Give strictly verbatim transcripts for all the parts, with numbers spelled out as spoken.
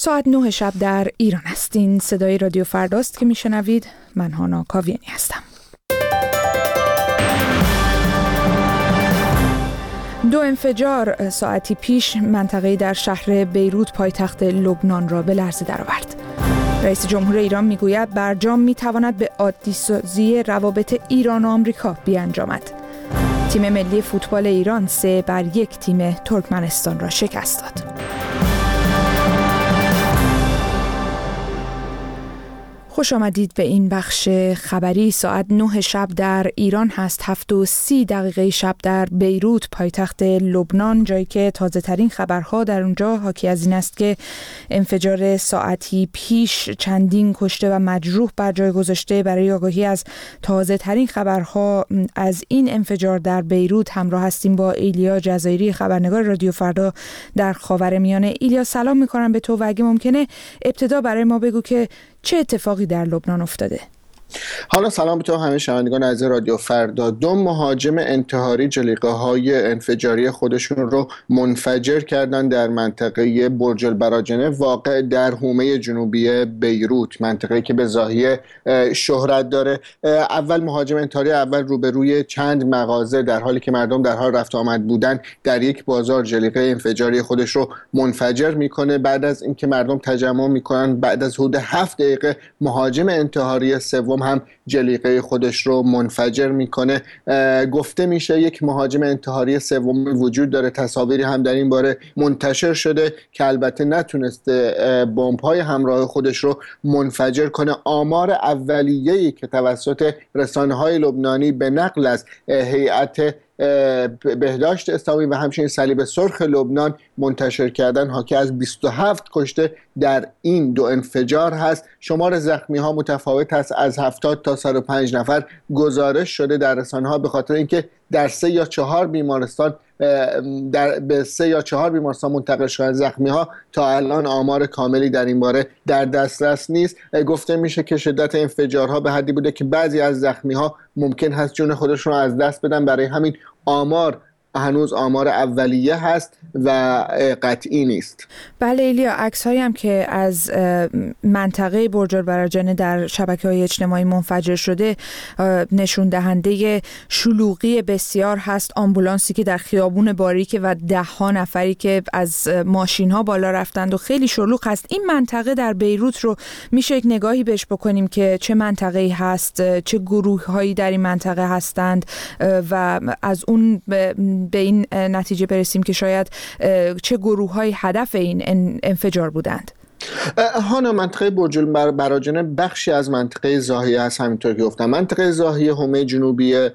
ساعت نه شب در ایران است. این صدای رادیو فرداست که میشنوید. من هانا کاویانی هستم. دو انفجار ساعتی پیش منطقه‌ای در شهر بیروت پایتخت لبنان را به لرزه درآورد. رئیس جمهور ایران میگوید برجام میتواند به عادی‌سازی روابط ایران و آمریکا بیانجامد. تیم ملی فوتبال ایران سه بر یک تیم ترکمنستان را شکست داد. خوش آمدید به این بخش خبری. ساعت نه شب در ایران هست، هفت و سی دقیقه شب در بیروت پایتخت لبنان، جایی که تازه ترین خبرها در اونجا حاکی از این است که انفجار ساعتی پیش چندین کشته و مجروح بر جای گذاشته. برای آگاهی از تازه ترین خبرها از این انفجار در بیروت همراه هستیم با ایلیا جزایری، خبرنگار رادیو فردا در خاورمیانه. ایلیا سلام میکنم به تو و اگه ممکنه ابتدا برای ما بگو که چه اتفاقی در لبنان افتاده؟ حالا سلام به تو همه شنوندگان عزیز رادیو فردا. دو مهاجم انتحاری جلیقه‌های انفجاری خودشون رو منفجر کردن در منطقه برج البراجنه واقع در حومه جنوبی بیروت، منطقه‌ای که به ظاهر شهرت داره. اول مهاجم انتحاری اول روبروی چند مغازه در حالی که مردم در حال رفت آمد بودن در یک بازار جلیقه انفجاری خودش رو منفجر میکنه. بعد از اینکه مردم تجمع میکنن، بعد از حدود هفت دقیقه مهاجم انتحاری سوم هم جلیقه خودش رو منفجر میکنه. گفته میشه یک مهاجم انتحاری سومی وجود داره. تصاویری هم در این باره منتشر شده که البته نتونسته بمب‌های همراه خودش رو منفجر کنه. آمار اولیه‌ای که توسط رسانه‌های لبنانی به نقل از هیئت بهداشت اسلامی و همچنین صلیب سرخ لبنان منتشر کردن حاکی از بیست و هفت کشته در این دو انفجار هست. شمار زخمی ها متفاوت است، از هفتاد تا صد و پنج نفر گزارش شده در رسانه ها، به خاطر اینکه در سه یا چهار بیمارستان در به سه یا چهار بیمارستان منتقل شدن زخمی ها. تا الان آمار کاملی در این باره در دسترس نیست. گفته میشه که شدت انفجارها به حدی بوده که بعضی از زخمی ها ممکن هست جون خودشون رو از دست بدن. برای همین آمار هنوز آمار اولیه هست و قطعی نیست. بله ایلیا، عکس‌هایی هم که از منطقه برج البراجنه در شبکه‌های اجتماعی منفجر شده نشون دهنده شلوغی بسیار هست. آمبولانسی که در خیابون باریک و ده ها نفری که از ماشین‌ها بالا رفتند و خیلی شلوغ هست. این منطقه در بیروت رو میشه یک نگاهی بهش بکنیم که چه منطقه‌ای هست، چه گروه‌هایی در این منطقه هستند و از اون به این نتیجه برسیم که شاید چه گروه‌های هدف این انفجار بودند. هانا، منطقه برج البراجنه بخشی از منطقه زاهیه هست. همینطور که گفتم منطقه زاهیه حومه جنوبی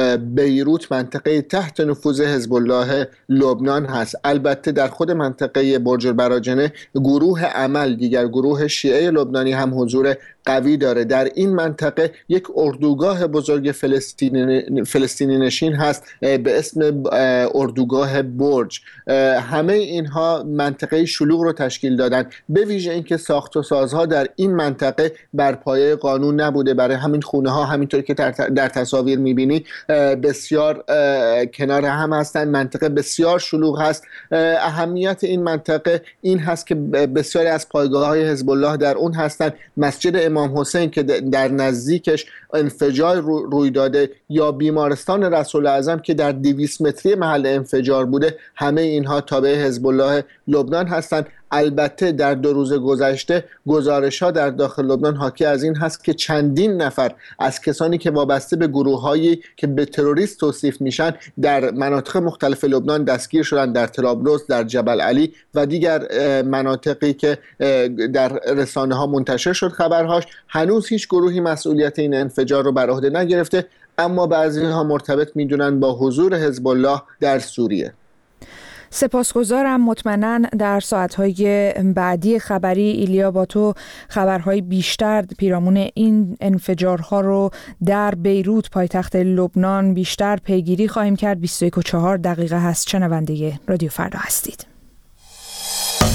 بیروت منطقه تحت نفوذ حزب الله لبنان هست. البته در خود منطقه برج البراجنه گروه عمل، دیگر گروه شیعه لبنانی هم حضور قوی داره. در این منطقه یک اردوگاه بزرگ فلسطینی فلسطینی نشین هست به اسم اردوگاه برج. همه اینها منطقه شلوغ رو تشکیل دادن، به ویژه اینکه ساخت و سازها در این منطقه بر پایه قانون نبوده. برای همین خونه ها همینطور که در تصاویر میبینی بسیار کنار هم هستند. منطقه بسیار شلوغ هست. اهمیت این منطقه این هست که بسیاری از پایگاه های حزب الله در اون هستند. مسجد امام حسین که در نزدیکش انفجار روی داده یا بیمارستان رسول اعظم که در دویست متری محل انفجار بوده، همه اینها تابع حزب الله لبنان هستند. البته در دو روز گذشته گزارش‌ها در داخل لبنان حاکی از این هست که چندین نفر از کسانی که وابسته به گروه‌هایی که به تروریست توصیف میشن در مناطق مختلف لبنان دستگیر شدن، در طرابلس، در جبل علی و دیگر مناطقی که در رسانه‌ها منتشر شد خبرهاش. هنوز هیچ گروهی مسئولیت این انفجار رو بر عهده نگرفته، اما بعضی‌ها مرتبط می‌دونن با حضور حزب الله در سوریه. سپاسگزارم. مطمئناً در ساعتهای بعدی خبری ایلیا با تو خبرهای بیشتر پیرامون این انفجارها رو در بیروت پایتخت لبنان بیشتر پیگیری خواهیم کرد. بیست و یک و چهار دقیقه هست. شنونده رادیو فردا هستید.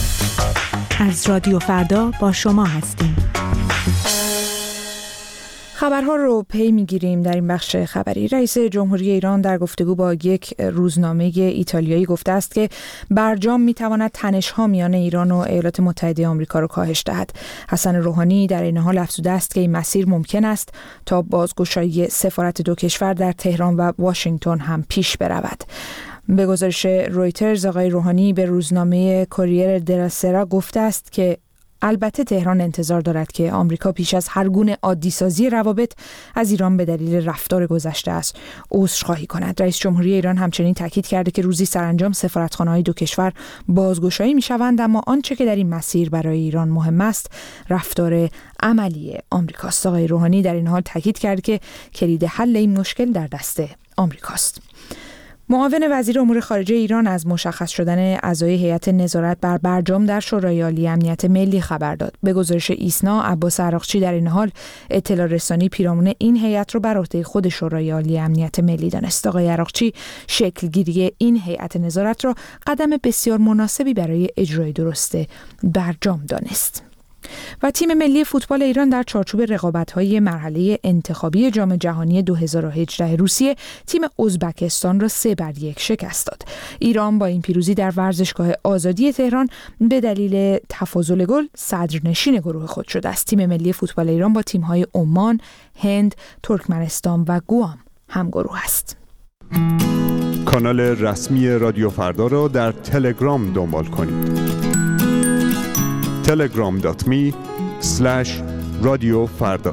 از رادیو فردا با شما هستیم. خبرها رو پی میگیریم در این بخش خبری. رئیس جمهوری ایران در گفتگو با یک روزنامه ایتالیایی گفته است که برجام میتواند تنش‌ها میان ایران و ایالات متحده آمریکا را کاهش دهد. حسن روحانی در این حال افزوده است که این مسیر ممکن است تا بازگشایی سفارت دو کشور در تهران و واشنگتن هم پیش برود. به گزارش رویترز آقای روحانی به روزنامه کوریر دلا سرا گفته است که البته تهران انتظار دارد که آمریکا پیش از هر گونه عادی‌سازی روابط از ایران به دلیل رفتار گذشته است عذرخواهی کند. رئیس جمهوری ایران همچنین تاکید کرده که روزی سرانجام سفارتخانه‌های دو کشور بازگشایی می‌شوند، اما آنچه که در این مسیر برای ایران مهم است رفتار عملی آمریکاست. آقای روحانی در این حال تاکید کرد که کلید حل این مشکل در دست آمریکاست. معاون وزیر امور خارجه ایران از مشخص شدن اعضای هیئت نظارت بر برجام در شورای عالی امنیت ملی خبر داد. به گزارش ایسنا، عباس عراقچی در این حال اطلاع رسانی پیرامون این هیئت رو بر عهده خود شورای عالی امنیت ملی دانست. آقای عراقچی شکلگیری این هیئت نظارت را قدم بسیار مناسبی برای اجرای درست برجام دانست. و تیم ملی فوتبال ایران در چارچوب رقابت‌های مرحله انتخابی جام جهانی دو هزار و هجده روسیه تیم ازبکستان را سه بر یک شکست داد. ایران با این پیروزی در ورزشگاه آزادی تهران به دلیل تفاضل گل صدرنشین گروه خود شده است. تیم ملی فوتبال ایران با تیم‌های عمان، هند، ترکمنستان و گوام همگروه است. کانال رسمی رادیو فردا را در تلگرام دنبال کنید. تلگرام دات می اسلش رادیو فردا.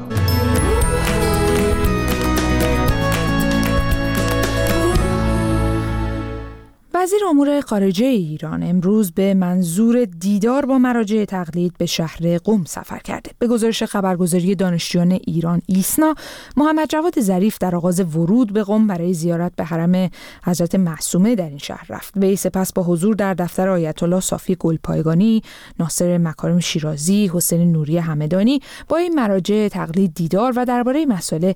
وزیر امور خارجه ایران امروز به منظور دیدار با مراجع تقلید به شهر قم سفر کرده. به گزارش خبرگزاری دانشجویان ایران ایسنا، محمد جواد ظریف در آغاز ورود به قم برای زیارت به حرم حضرت معصومه در این شهر رفت. وی سپس با حضور در دفتر آیت الله صافی گلپایگانی، ناصر مکارم شیرازی، حسین نوری همدانی با این مراجع تقلید دیدار و درباره مسائل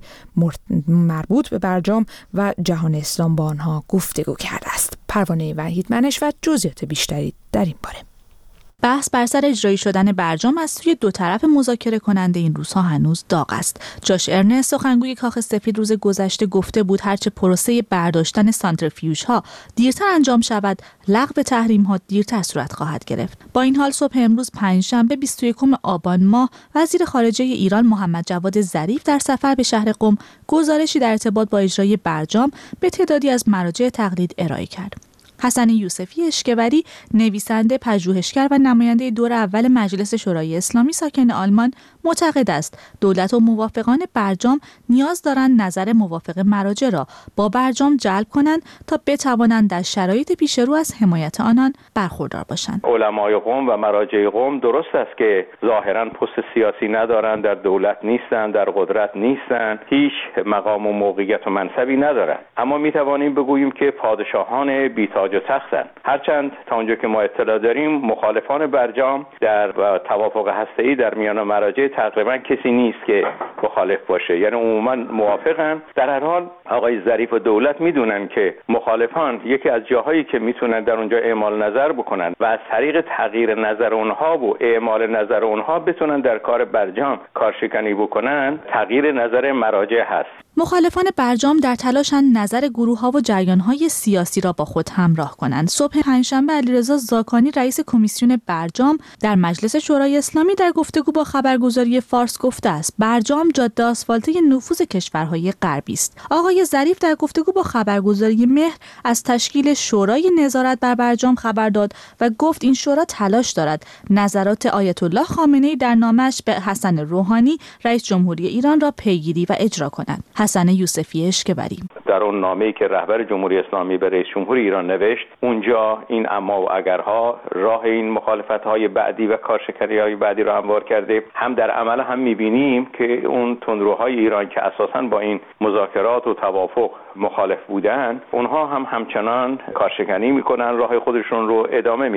مربوط به برجام و جهان اسلام با آنها گفتگو کرده است. پروانه وحیدمنش و جزئیات بیشتری در این باره. بحث بر سر اجرایی شدن برجام از سوی دو طرف مذاکره کننده این روزها هنوز داغ است. جاش ارنست، سخنگوی کاخ سفید، روز گذشته گفته بود هرچه پروسه برداشتن سانتریفیوژها دیرتر انجام شود، لغو تحریم ها دیرتر صورت خواهد گرفت. با این حال صبح امروز پنجشنبه بیست و یکم آبان ماه وزیر خارجه ایران محمد جواد ظریف در سفر به شهر قم گزارشی در ارتباط با اجرای برجام به تعدادی از مراجع تقلید ارائه کرد. حسن یوسفی اشکوری، نویسنده، پژوهشگر و نماینده دور اول مجلس شورای اسلامی ساکن آلمان، معتقد است دولت و موافقان برجام نیاز دارند نظر موافق مراجع را با برجام جلب کنند تا بتوانند در شرایط پیش رو از حمایت آنان برخوردار باشند. علمای قم و مراجع قم درست است که ظاهراً پست سیاسی ندارند، در دولت نیستند، در قدرت نیستند، هیچ مقام و موقعیت و منصبی ندارند، اما می توانیم بگوییم که پادشاهان بی‌تاج و تختند. هرچند تا اونجا که ما اطلاع داریم مخالفان برجام در توافق هسته‌ای در میان مراجع تقریبا کسی نیست که مخالف باشه، یعنی عموما موافقن. در هر حال آقای ظریف و دولت میدونن که مخالفان یکی از جاهایی که میتونن در اونجا اعمال نظر بکنن و از طریق تغییر نظر اونها و اعمال نظر اونها بتونن در کار برجام کارشکنی بکنن، تغییر نظر مراجع هست. مخالفان برجام در تلاشند نظر گروه‌ها و جریان‌های سیاسی را با خود همراه کنند. صبح پنجشنبه علیرضا زاکانی رئیس کمیسیون برجام در مجلس شورای اسلامی در گفتگو با خبرگزاری فارس گفته است برجام جاده آسفالته نفوذ کشورهای غربی است. آقای ظریف در گفتگو با خبرگزاری مهر از تشکیل شورای نظارت بر برجام خبر داد و گفت این شورا تلاش دارد نظرات آیت الله خامنه‌ای در نامه‌اش به حسن روحانی رئیس جمهوری ایران را پیگیری و اجرا کند. حسن یوسفی اشکوری در اون نامه‌ای که رهبر جمهوری اسلامی به رئیس جمهور ایران نوشت، اونجا این اما و اگرها راه این مخالفت‌های بعدی و کارشکنی‌های بعدی را هموار کرده. هم در عمل هم می‌بینیم که اون تندروهای ایران که اساساً با این مذاکرات و توافق مخالف بودن، اونها هم همچنان کارشکنی میکنن، راه خودشون رو ادامه میدن.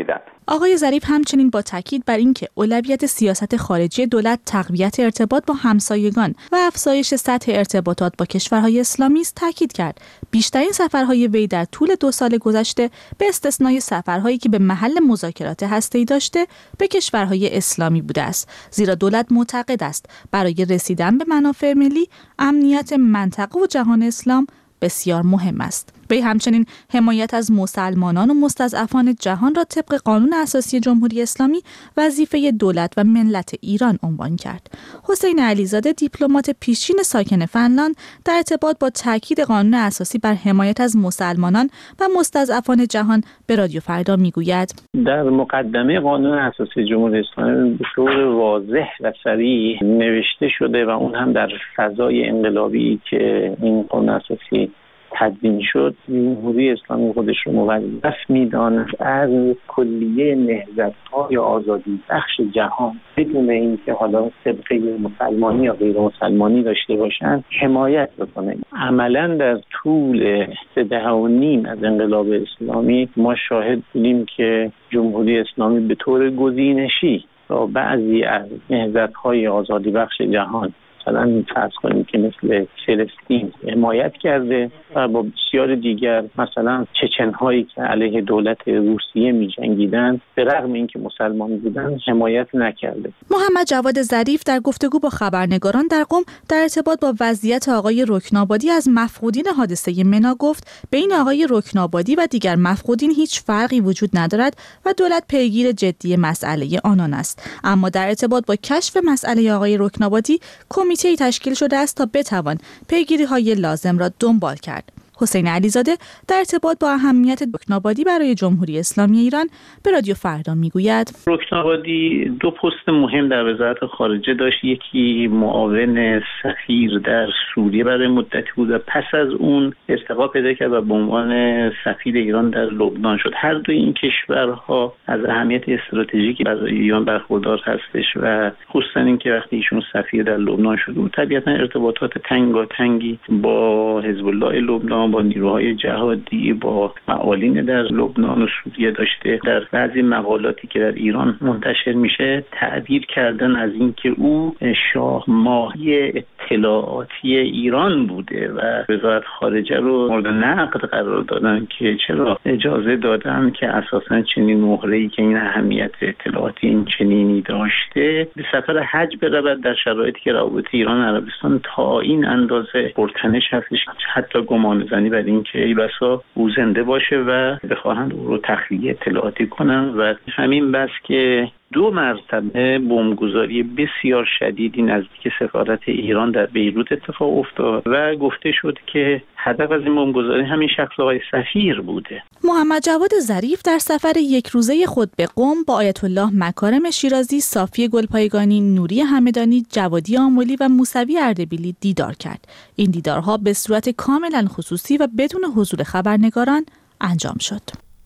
آقای ظریف همچنین با تاکید بر اینکه اولویت سیاست خارجی دولت تقویت ارتباط با همسایگان و افزایش سطح ارتباطات با کشورهای اسلامی است تاکید کرد. بیشترین سفرهای وی در طول دو سال گذشته به استثنای سفرهایی که به محل مذاکرات هسته‌ای داشته به کشورهای اسلامی بوده است، زیرا دولت معتقد است برای رسیدن به منافع ملی امنیت منطقه و جهان اسلام بسیار مهم است. وی همچنین حمایت از مسلمانان و مستضعفان جهان را طبق قانون اساسی جمهوری اسلامی وظیفه دولت و ملت ایران عنوان کرد. حسین علیزاده، دیپلمات پیشین ساکن فنلاند، در ارتباط با تاکید قانون اساسی بر حمایت از مسلمانان و مستضعفان جهان به رادیو فردا میگوید: در مقدمه قانون اساسی جمهوری اسلامی به طور واضح و صریح نوشته شده و اون هم در فضای انقلابی که این قانون اساسی تدوین شد، جمهوری اسلامی خودش رو موظف می‌داند از کلیه نهضت‌های آزادی بخش جهان بدون اینکه حالا سابقه مسلمانی یا غیر مسلمانی داشته باشند حمایت بکنه. عملاً در طول سه دهه و نیم از انقلاب اسلامی ما شاهد بودیم که جمهوری اسلامی به طور گزینشی با بعضی از نهضت‌های آزادی بخش جهان، مثلا فرض کنیم که مثل فلسطین حمایت کرده و با بسیار دیگر مثلا چچن‌هایی که علیه دولت روسیه می‌جنگیدند به رغم اینکه مسلمان بودند حمایت نکرده. محمد جواد ظریف در گفتگو با خبرنگاران در قم در ارتباط با وضعیت آقای رکنابادی از مفقودین حادثه منا گفت بین آقای رکنابادی و دیگر مفقودین هیچ فرقی وجود ندارد و دولت پیگیر جدی مسئله آنان است، اما در ارتباط با کشف مسئله آقای رکنابادی کمیته‌ای تشکیل شده است تا بتوان پیگیری‌های لازم را دنبال کرد. حسین علیزاده در ارتباط با اهمیت رکنابادی برای جمهوری اسلامی ایران به رادیو فردا میگوید: رکنابادی دو پست مهم در وزارت خارجه داشت. یکی معاون سفیر در سوریه برای مدتی بود و پس از اون استقامت پیدا کرد و به عنوان سفیر ایران در لبنان شد. هر دو این کشورها از اهمیت استراتژیکی برای ایران برخوردار هستش و خصوصا اینکه وقتی ایشون سفیر در لبنان شد و طبیعتا ارتباطات تنگاتنگی با حزب الله لبنان، با نیروهای جهادی، با معالین در لبنان و سوریه داشته. در بعضی مقالاتی که در ایران منتشر میشه تعبیر کردن از اینکه او شاه ماهی اطلاعاتی ایران بوده و وزارت خارجه رو مورد نقد قرار دادن که چرا اجازه دادن که اساسا چنین مهره‌ای که این اهمیت اطلاعاتی این چنینی داشته به سفر حج برود در شرایطی که روابط ایران و عربستان تا این اندازه پرتنش هستش، حتی گمان زنی بر این که ای بسا او زنده باشه و بخواهند او رو تخلیه اطلاعاتی کنن. و همین بس که دو مرتبه بمبگذاری بسیار شدیدی نزدیک سفارت ایران در بیروت اتفاق افتاد و گفته شد که هدف از این بمبگذاری همین شخص آقای سفیر بوده. محمد جواد ظریف در سفر یک روزه خود به قم با آیت الله مکارم شیرازی، صافی گلپایگانی، نوری همدانی، جوادی آملی و موسوی اردبیلی دیدار کرد. این دیدارها به صورت کاملا خصوصی و بدون حضور خبرنگاران انجام شد.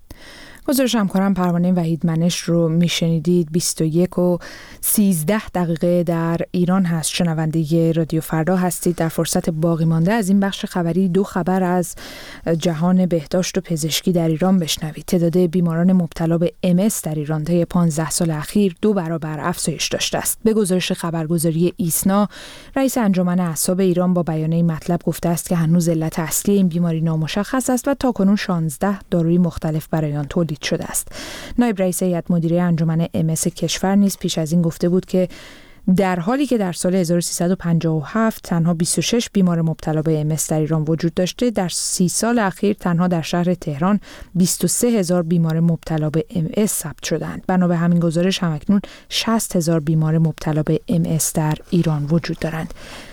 گزارش همکارم پروانه وحیدمنش رو میشنیدید. بیست و یک و سیزده دقیقه در ایران هست. شنونده رادیو فردا هستید. در فرصت باقی مانده از این بخش خبری دو خبر از جهان بهداشت و پزشکی در ایران بشنوید. تعداد بیماران مبتلا به ام اس در ایران طی پانزده سال اخیر دو برابر افزایش داشته است. به گزارش خبرگزاری ایسنا، رئیس انجمن اعصاب ایران با بیان این مطلب گفته است که هنوز علت اصلی این بیماری نامشخص است و تاکنون شانزده داروی مختلف برای آن تولید شده است. نایب رئیس هیئت مدیره انجمن ام اس کشور نیز پیش از این گفته بود که در حالی که در سال هزار و سیصد و پنجاه و هفت تنها بیست و شش بیمار مبتلا به ام اس در ایران وجود داشته، در سی سال اخیر تنها در شهر تهران بیست و سه هزار بیمار مبتلا به ام اس ثبت شدند. بنا به همین گزارش همکنون شصت هزار بیمار مبتلا به ام اس در ایران وجود دارند.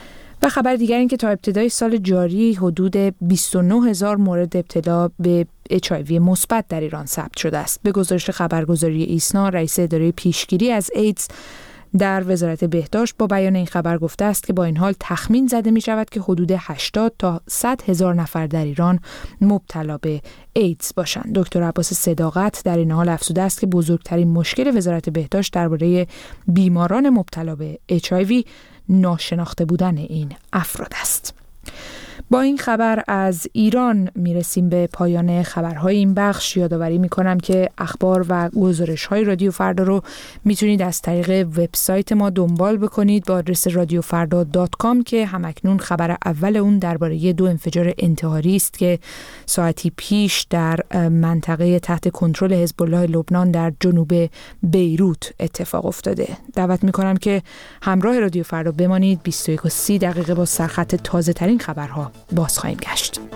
و خبر دیگر این که تا ابتدای سال جاری حدود بیست و نه هزار مورد ابتلا به اچ آی وی مثبت در ایران ثبت شده است. به گزارش خبرگزاری ایسنا، رئیس اداره پیشگیری از ایدز در وزارت بهداشت با بیان این خبر گفته است که با این حال تخمین زده می شود که حدود هشتاد تا صد هزار نفر در ایران مبتلا به ایدز باشند. دکتر عباس صداقت در این حال افزوده است که بزرگترین مشکل وزارت بهداشت درباره بیماران مبتلا به اچ آی وی ناشناخته بودن این افراد است. با این خبر از ایران میرسیم به پایان خبرهای این بخش. یادآوری میکنم که اخبار و گزارش‌های رادیو فردا رو میتونید از طریق وبسایت ما دنبال بکنید با آدرس رادیو فردا دات کام که همکنون خبر اول اون درباره دو انفجار انتحاری است که ساعتی پیش در منطقه تحت کنترل حزب الله لبنان در جنوب بیروت اتفاق افتاده. دعوت میکنم که همراه رادیو فردا بمانید. بیست و یک و سی دقیقه با سرخط تازه ترین خبرها باز خواهیم گشت.